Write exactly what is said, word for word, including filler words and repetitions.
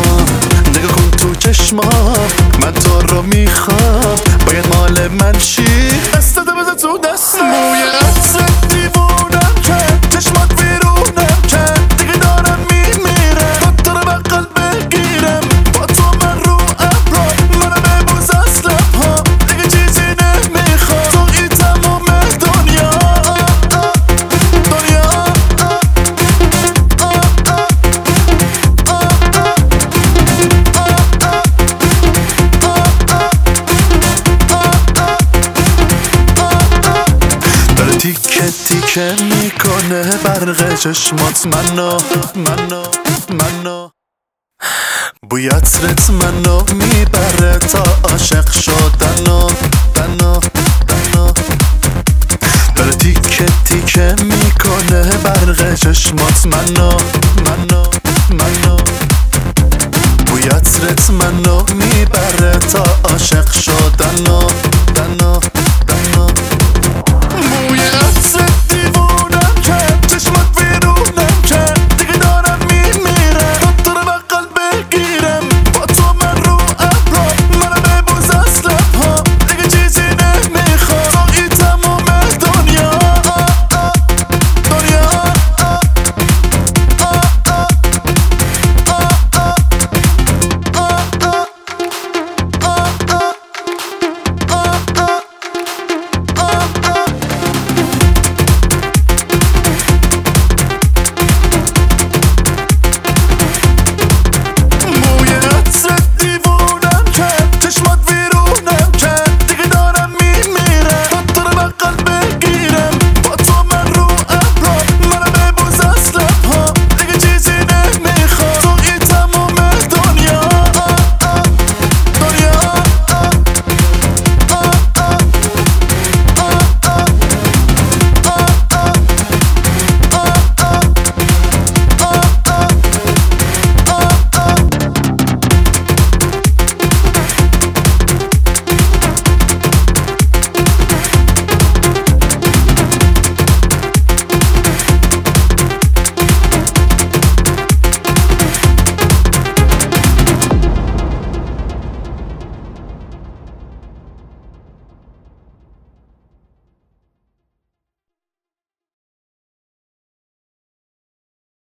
نگاه کن تو چشما، من تو رو میخوام، باید مال من شی. دستتو بزن تو دست موی عطرت دیوونم کرد، چشمات ویرونم کرد، دیگه دارم میمیرم با تو رو بغل بگیرم. با تو من رو ابرا، منو ببوس از لبها، دیگه چیزی نمیخوام. توی تموم دنیا دنیا. داره تیکه تیکه میکنه برق چشمات منو منو منو. بوی عطرت منو میبره تا عاشق شدنو دنو دنو. داره تیکه تیکه میکنه برق چشمات منو منو منو. بوی عطرت منو میبره تا عاشق شدنو